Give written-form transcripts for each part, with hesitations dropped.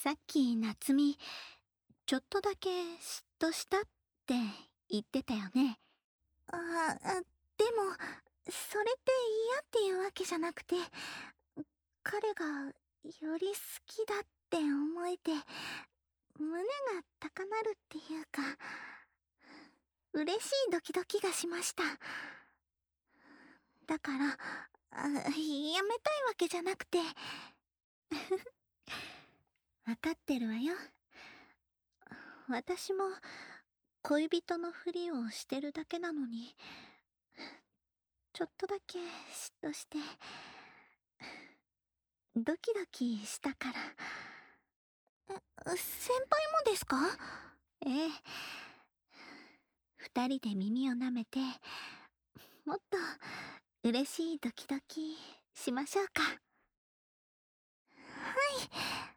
さっき夏美、ちょっとだけ嫉妬したって言ってたよね。 でも、それって嫌っていうわけじゃなくて、彼がより好きだって思えて、胸が高鳴るっていうか、嬉しいドキドキがしました。だから、やめたいわけじゃなくて。 わかってるわよ。私も恋人のふりをしてるだけなのに、ちょっとだけ嫉妬して、ドキドキしたから。 先輩もですか？ ええ。二人で耳を舐めて、もっと嬉しいドキドキしましょうか。 はい。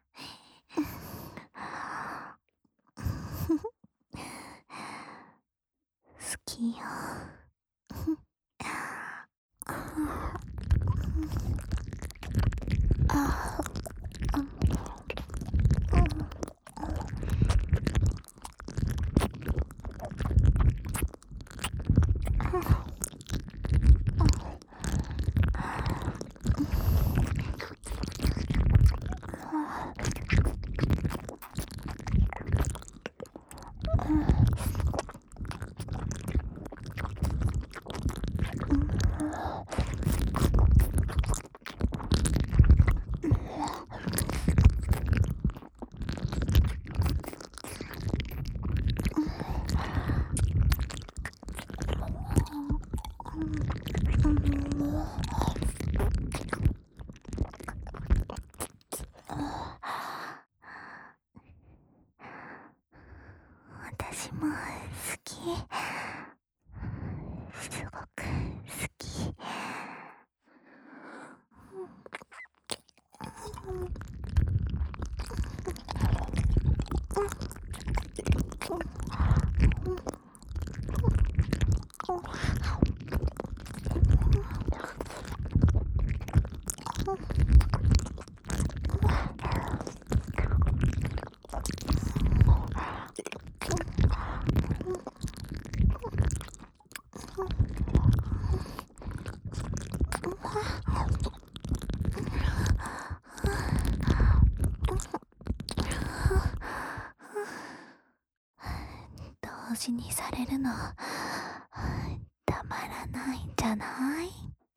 好きよ。私も好き。すごく好き。同時にされるのたまらないんじゃない？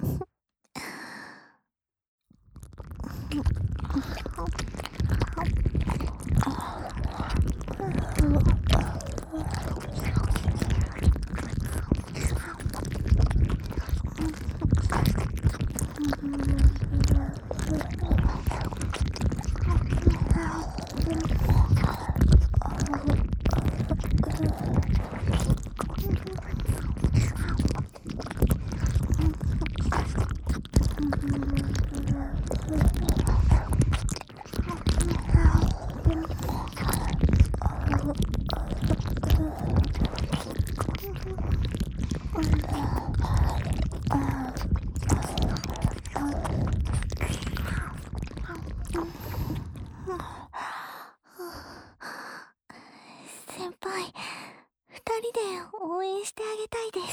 先輩、二人で応援してあげたいです。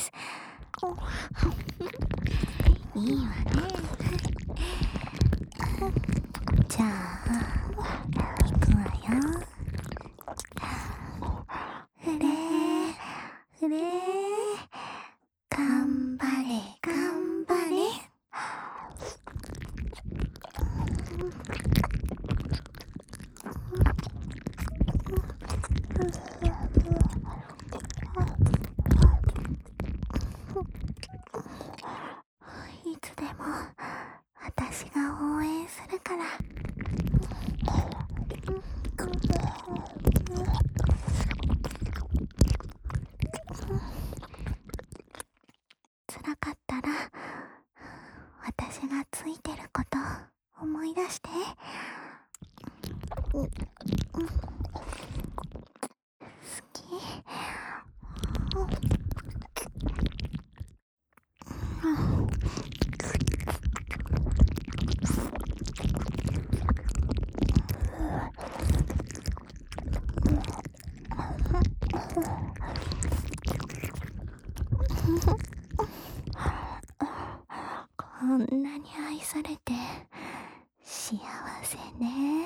いいわね。じゃあ、行くわよ。 ふれー、ふれー。頑張れ、頑張れ。いつでも私が応援するから。辛かったら私がついてること思い出して。好き。 ね。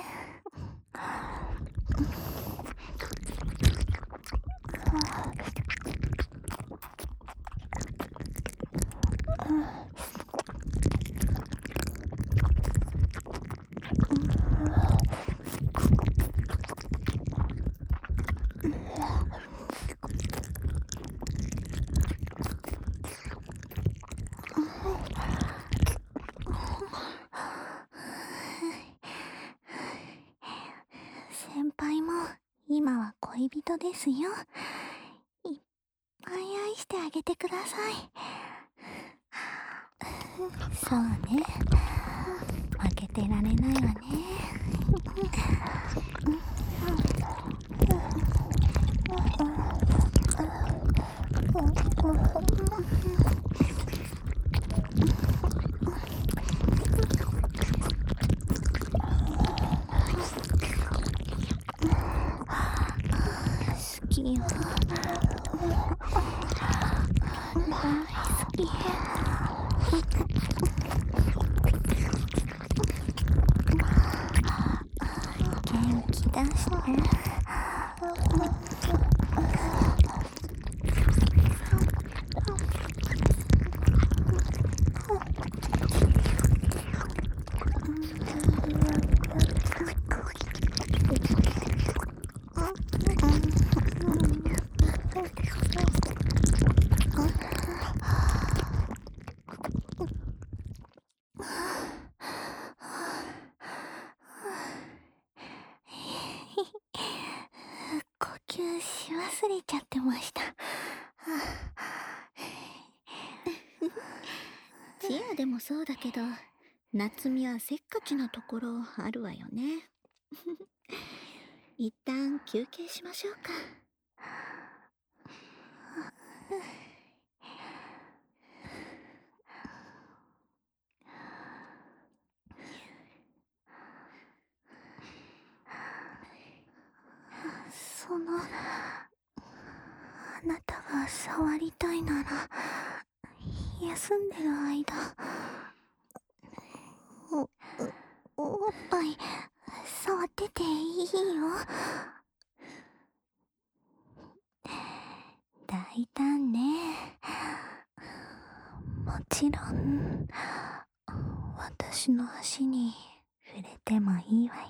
先輩も今は恋人ですよ。いっぱい愛してあげてください。そうね。負けてられないわね。好きよ。大好き。元気出して。呼吸し忘れちゃってました。 チアでもそうだけど、夏美はせっかちなところあるわよね。一旦休憩しましょうか。 あなたが触りたいなら、休んでる間、おっぱい、触ってていいよ。大胆ね。もちろん、私の足に触れてもいいわよ。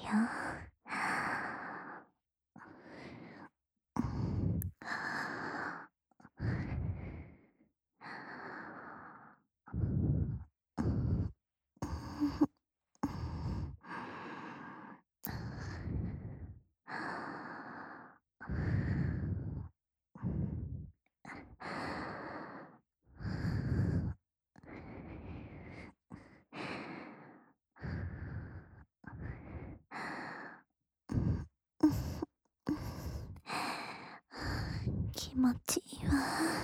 気持ちいいわ。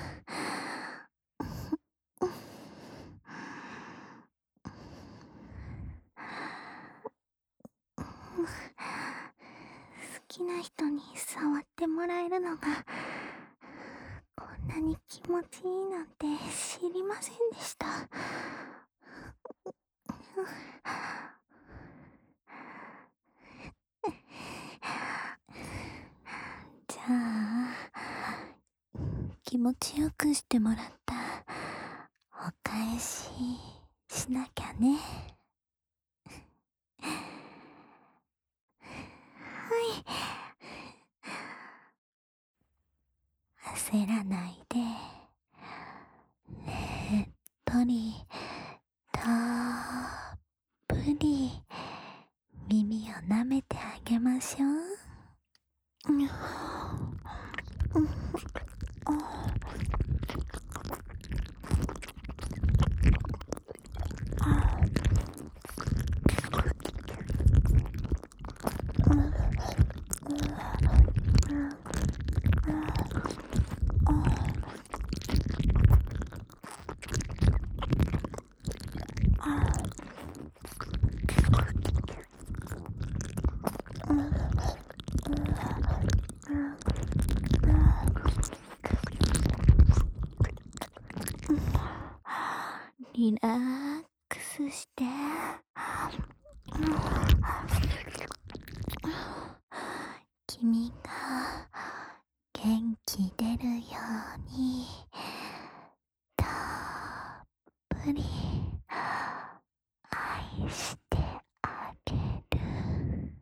好きな人に触ってもらえるのがこんなに気持ちいいなんて知りませんでした。じゃあ気持ちよくしてもらったお返ししなきゃね。はい、焦らないで、ねっとりたっぷり耳を舐めてあげましょう。リラックスして。 き出るようにたっぷり愛してあげる。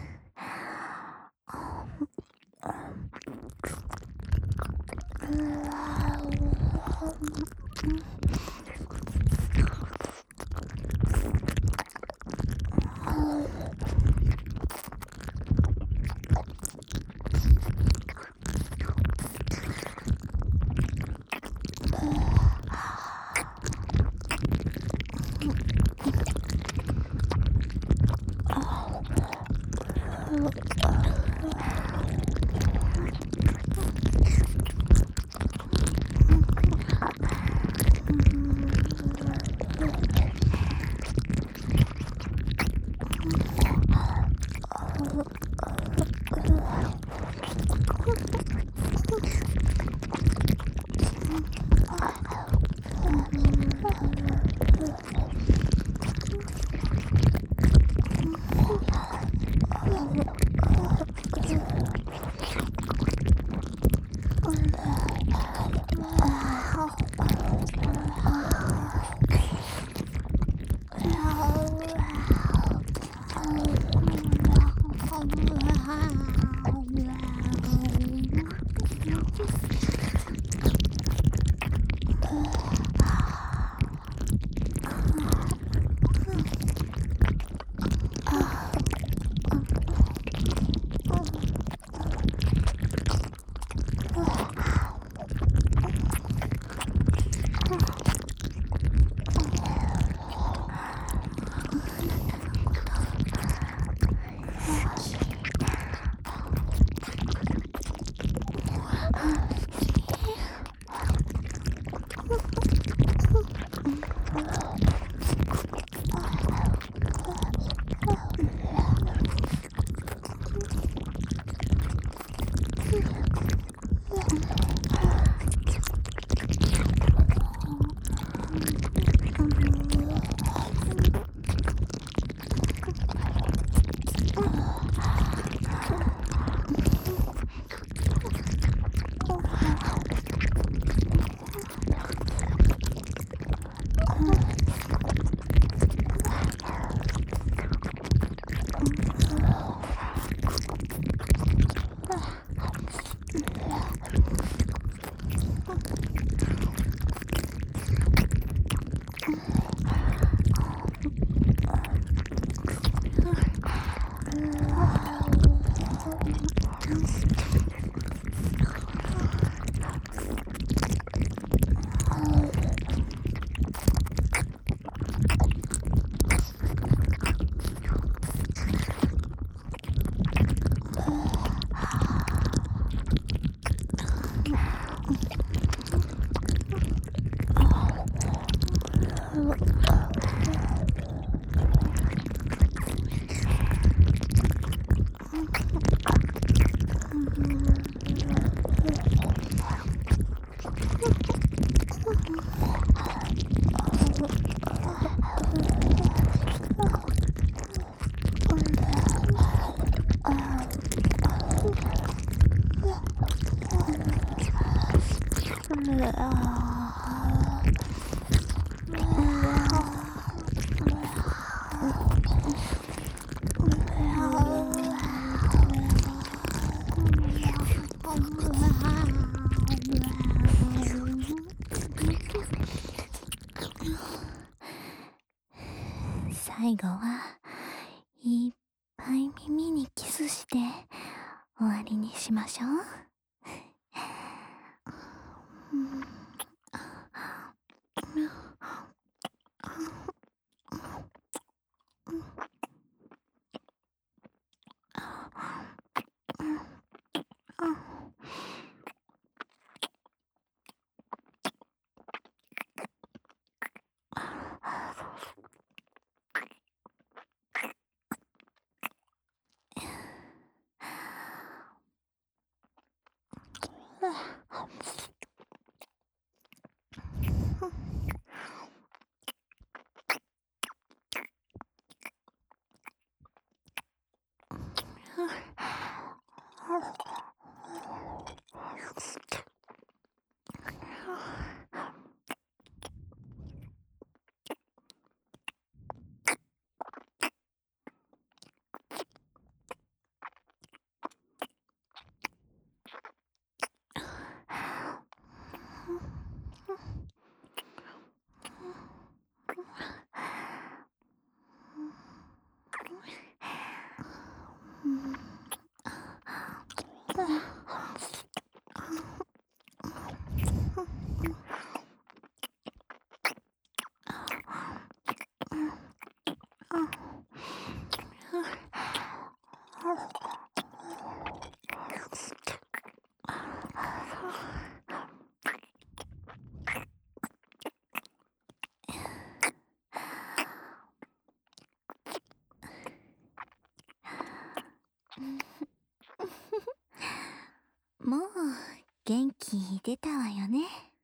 最後はいっぱい耳にキスして終わりにしましょう。 元気出たわよね。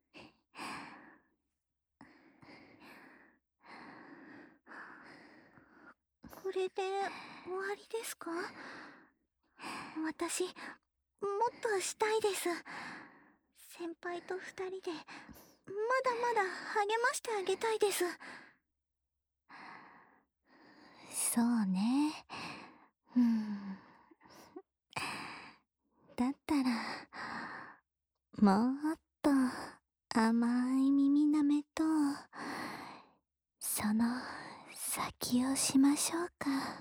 これで終わりですか？私、もっとしたいです。先輩と二人で、まだまだ励ましてあげたいです。そうね。だったら、もっと甘い耳なめと、その先をしましょうか。